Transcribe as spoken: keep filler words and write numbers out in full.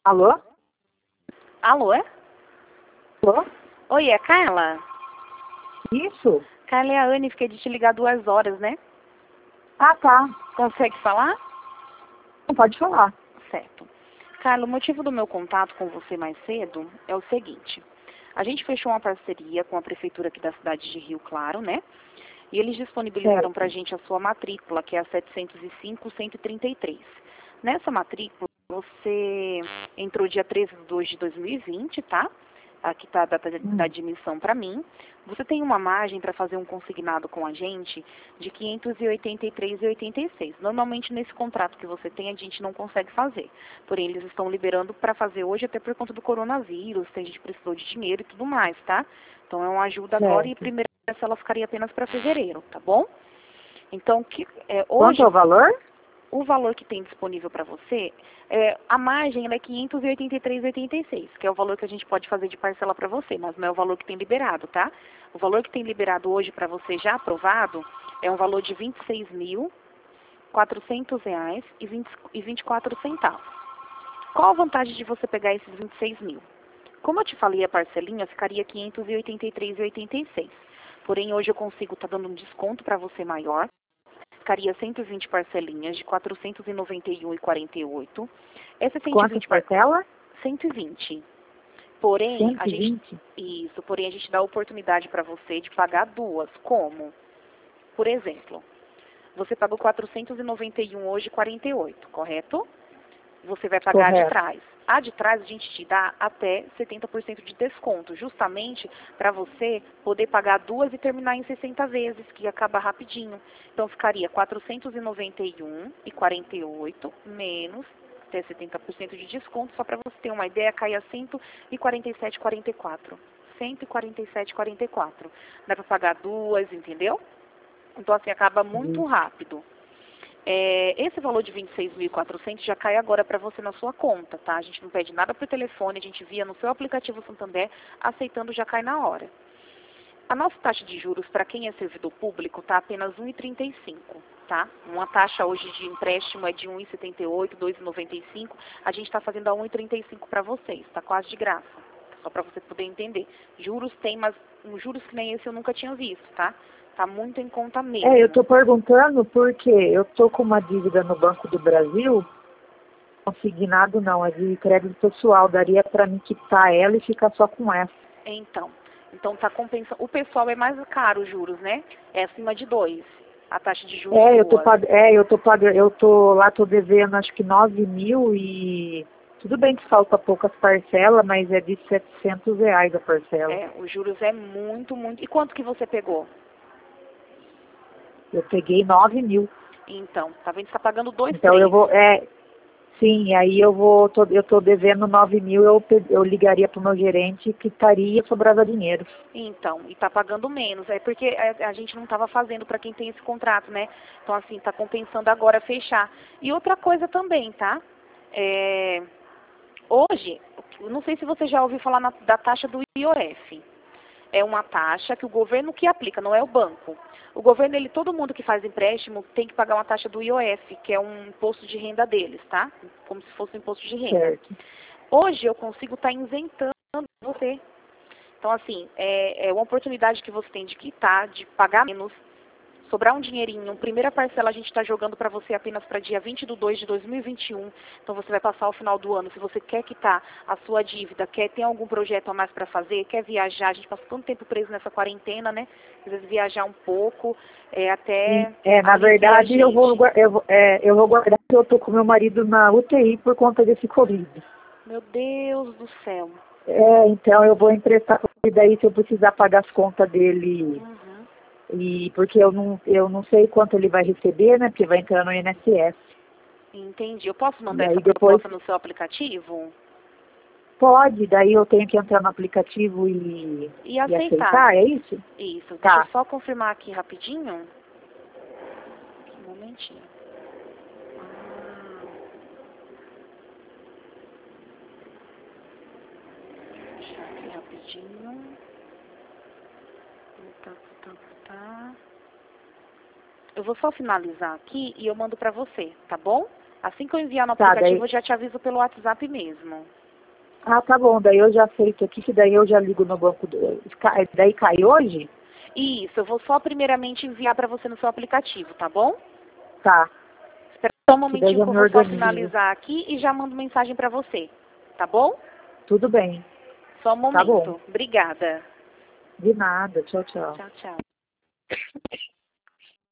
Alô? Alô, é? Alô? Oi, é Carla? Isso? Carla é a Anne, fiquei de te ligar duas horas, né? Ah, tá. Consegue falar? Não pode falar. Certo. Carla, o motivo do meu contato com você mais cedo é o seguinte. A gente fechou uma parceria com a prefeitura aqui da cidade de Rio Claro, né? E eles disponibilizaram Certo. pra gente a sua matrícula, que é a setecentos e cinco, cento e trinta e três. Nessa matrícula, você entrou dia treze de dois de dois mil e vinte, tá? Aqui está a data Hum. da admissão para mim. Você tem uma margem para fazer um consignado com a gente de quinhentos e oitenta e três reais e oitenta e seis. Normalmente nesse contrato que você tem a gente não consegue fazer. Porém eles estão liberando para fazer hoje até por conta do coronavírus, tem gente que precisou de dinheiro e tudo mais, tá? Então é uma ajuda agora e a Certo. primeira ela ficaria apenas para fevereiro, tá bom? Então que, é, Quanto hoje é o valor? o valor que tem disponível para você, é, a margem ela é quinhentos e oitenta e três reais e oitenta e seis, que é o valor que a gente pode fazer de parcela para você, mas não é o valor que tem liberado, tá? O valor que tem liberado hoje para você já aprovado é um valor de vinte e seis mil, quatrocentos reais e vinte e quatro centavos. Qual a vantagem de você pegar esses vinte e seis mil? Como eu te falei, a parcelinha ficaria quinhentos e oitenta e três reais e oitenta e seis. Porém, hoje eu consigo estar tá dando um desconto para você maior. Ficaria cento e vinte parcelinhas de quatrocentos e noventa e um reais e quarenta e oito. Essas cento e Quantas vinte par... parcelas? cento e vinte. Porém, a cento e gente vinte? isso, porém a gente dá a oportunidade para você de pagar duas. Como? Por exemplo, você pagou quatrocentos e noventa e um hoje e quarenta e oito, correto? Você vai pagar a de Correto. trás. A de trás a gente te dá até setenta por cento de desconto, justamente para você poder pagar duas e terminar em sessenta vezes, que acaba rapidinho. Então ficaria quatrocentos e noventa e um reais e quarenta e oito menos até setenta por cento de desconto, só para você ter uma ideia, cai a cento e quarenta e sete reais e quarenta e quatro. cento e quarenta e sete reais e quarenta e quatro. Dá para pagar duas, entendeu? Então assim acaba muito Isso. rápido. É, esse valor de vinte e seis mil e quatrocentos já cai agora para você na sua conta, tá? A gente não pede nada por telefone, a gente via no seu aplicativo Santander, aceitando já cai na hora. A nossa taxa de juros para quem é servidor público tá apenas um vírgula trinta e cinco, tá? Uma taxa hoje de empréstimo é de um vírgula setenta e oito, dois vírgula noventa e cinco, a gente está fazendo a um vírgula trinta e cinco para vocês, tá quase de graça. Só para você poder entender. Juros tem, mas um juros que nem esse eu nunca tinha visto, tá? Tá muito em conta mesmo. É, eu tô perguntando porque eu tô com uma dívida no Banco do Brasil, consignado não, é de crédito pessoal, daria para mim quitar ela e ficar só com essa. Então, então tá compensando. O pessoal é mais caro os juros, né? É acima de dois. A taxa de juros É, eu tô sua. pag... é, eu tô pagando, eu tô lá, tô devendo acho que nove mil e tudo bem que falta poucas parcelas, mas é de setecentos reais a parcela. É, os juros é muito, muito. E quanto que você pegou? Eu peguei nove mil. Então, tá vendo? Você tá pagando dois, Então eu três. vou, é, sim, aí eu vou, tô, eu tô devendo nove mil, eu, pe- eu ligaria pro meu gerente que estaria sobrava dinheiro. Então, e tá pagando menos. É porque a, a gente não tava fazendo para quem tem esse contrato, né? Então, assim, tá compensando agora fechar. E outra coisa também, tá? É, hoje, eu não sei se você já ouviu falar na- da taxa do I O F. É uma taxa que o governo que aplica, não é o banco. O governo, ele, todo mundo que faz empréstimo tem que pagar uma taxa do I O F, que é um imposto de renda deles, tá? Como se fosse um imposto de renda. Certo. Hoje eu consigo estar isentando você. Então, assim, é, é uma oportunidade que você tem de quitar, de pagar menos, sobrar um dinheirinho. Primeira parcela a gente está jogando para você apenas para dia vinte de dois de dois mil e vinte e um. Então você vai passar o final do ano. Se você quer quitar a sua dívida, quer ter algum projeto a mais para fazer, quer viajar, a gente passa tanto tempo preso nessa quarentena, né? Às vezes viajar um pouco, é, E, até é, na alivia a verdade eu vou, gente. gua- eu, vou- é, eu vou guardar que eu tô com meu marido na U T I por conta desse Covid. Meu Deus do céu. É, então eu vou emprestar e daí se eu precisar pagar as contas dele. Uhum. E porque eu não, eu não sei quanto ele vai receber, né? Porque vai entrar no I N S S. Entendi. Eu posso E mandar essa aí depois proposta no seu aplicativo? pode, daí eu tenho que entrar no aplicativo e, E e aceitar. aceitar, é isso? Isso. Deixa eu Tá. só confirmar aqui rapidinho. Um momentinho. Deixa aqui rapidinho. Tá, tá, tá. Eu vou só finalizar aqui e eu mando pra você, tá bom? Assim que eu enviar no Tá, aplicativo, daí... eu já te aviso pelo WhatsApp mesmo. Ah, tá bom, daí eu já aceito aqui, que daí eu já ligo no banco, do... daí cai hoje? Isso, eu vou só primeiramente enviar para você no seu aplicativo, tá bom? Tá. Espera só um Que daí momentinho já que eu me vou só organizo. finalizar aqui e já mando mensagem para você, tá bom? Tudo bem. Só um Tá bom. momento. Obrigada. De nada. Tchau, tchau. Tchau, tchau.